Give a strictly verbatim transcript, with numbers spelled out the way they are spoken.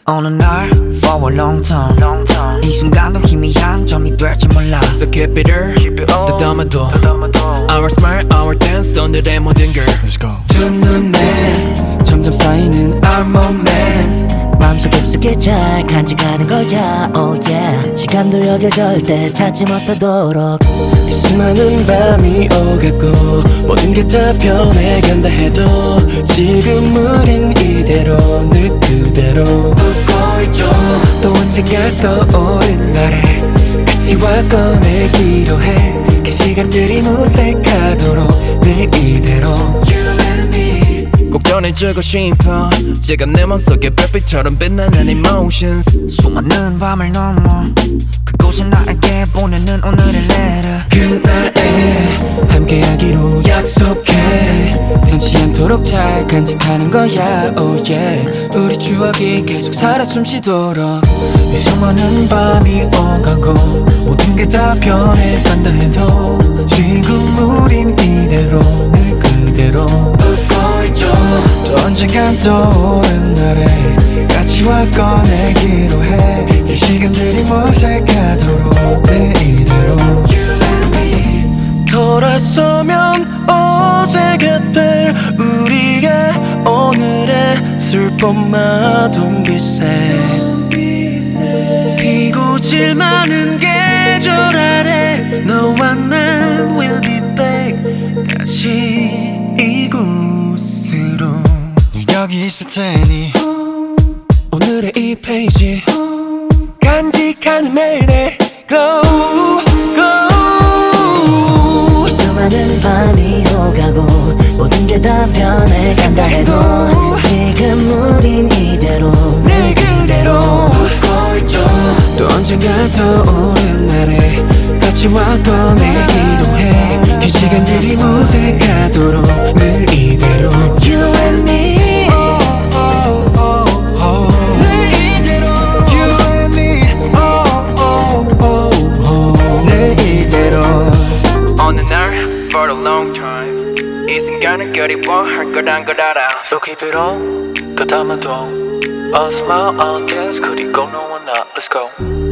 어느 날 for a long time 이 순간도 희미한 점이 될지 몰라 So keep it up 더듬어도 Our smile, our dance 오늘의 모든 걸 Let's go. 두 눈에 점점 쌓이는 our moment 마음속 깊숙이 잘 간직하는 거야 oh yeah 시간도 여길 절대 찾지 못하도록 이 수많은 밤이 오가고 모든 게 다 변해간다 해도 지금 우린 이대로 늘 그대로 웃고 있죠 또 언젠가 떠오른 날에 같이 와 꺼내기로 해 그 시간들이 무색하도록 늘 이대로 You and me 꼭 전해주고 싶어 지금 내 맘속에 별빛처럼 빛나는 emotions 수많은 밤을 넘어 그곳에 나에게 보내는 오늘의 letter 그날에 함께하기로 약속해 변치 않도록 잘 간직하는 거야 oh yeah 우리 추억이 계속 살아 숨쉬도록 이 수많은 밤이 오가고 모든 게 다 변해간다 해도 지금 우린 이대로 늘 그대로 웃고 있죠 또 언젠간 떠오른 날에 같이 와 꺼내기로 해 이 시간들이 무색하도록 늘 이대로 You and me 돌아서면 어제가 될 우리가 오늘의 슬픔 마동빛에 피고 질 많은 계절 아래 너와 난 will be back 다시 이곳으로 여기 있을 테니 오늘의 이 페이지 간직하는 내내 Go Go 이 수많은 밤이 오가고 모든 게 다 변해간다 해도 지금 우린 이대로 늘 그대로 웃고 있죠 또 언젠가 떠오른 날에 같이 와 꺼내기로 해 그 시간들이 무색하도록 늘 이대로 You and me 늘 이대로 You and me oh, oh, oh, oh. 늘 이대로 어느 날 for a long time 이 순간을 그리워할 거란 걸 알아 So keep it on 더담아도 A smile, a dance 그리고 너와 나 Let's go